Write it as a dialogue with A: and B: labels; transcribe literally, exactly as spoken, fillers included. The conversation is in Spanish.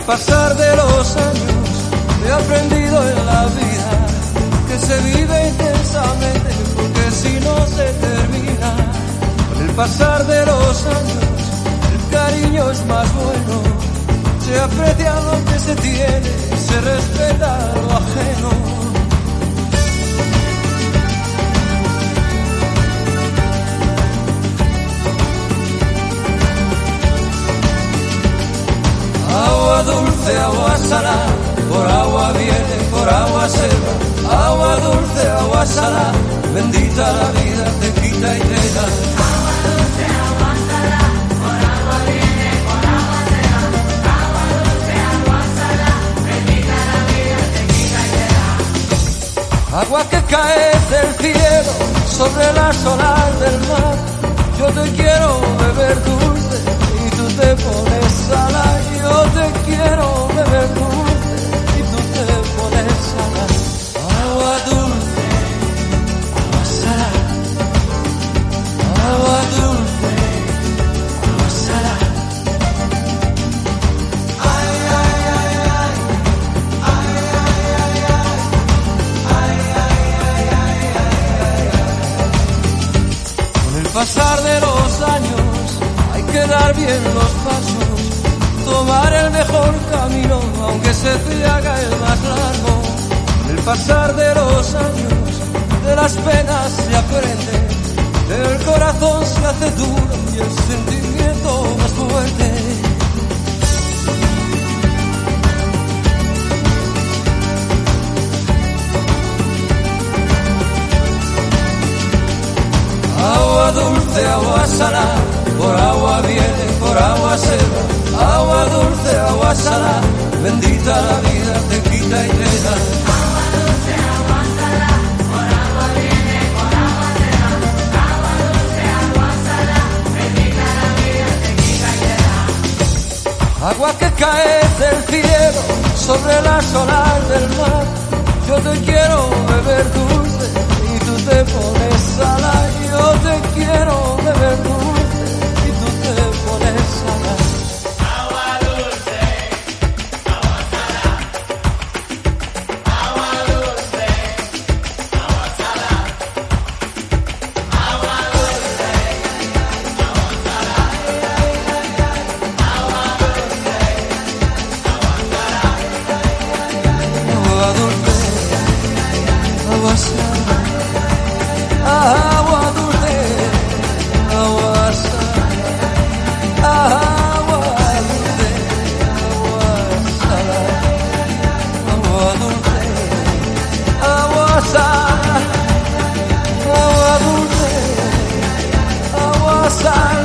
A: pasar de los años he aprendido en la vida que se vive intensamente, porque si no se termina. Con el pasar de los años el cariño es más bueno, se aprecia lo que se tiene, se respeta lo ajeno. Agua dulce, agua salada, por agua viene, por agua se va. Agua dulce, agua salada, bendita la vida, te quita y te da.
B: Agua dulce, agua salada, por agua viene, por agua se va. Agua dulce, agua salada, bendita la vida, te quita y te da.
A: Agua que cae del cielo sobre las olas del mar, yo te quiero beber dulce y tú te pones salada. Yo te quiero beber dulce y tú te pones salada. Agua dulce, agua salada. Agua dulce, agua salada. Ay, ay, ay, ay. Ay, ay, ay, ay. Ay, ay, ay, ay, ay, ay. Con el pasar de los años hay que dar bien los pasos, tomar el mejor camino, aunque se te haga el más largo. Con el pasar de los años, de las penas se aprende, el corazón se hace duro y el sentimiento más fuerte. Agua dulce, agua salada, por agua viene, por agua se va. Agua dulce, agua salada, bendita la vida, te quita y te da.
B: Agua dulce, agua salada, por agua viene, por agua se va. Agua dulce, agua salada, bendita la vida, te quita y te da.
A: Agua que cae del cielo sobre las olas del mar, yo te quiero beber dulce y tú te pones salada. Yo te quiero beber dulce y tú te pones salada. Agua dulce, agua salada.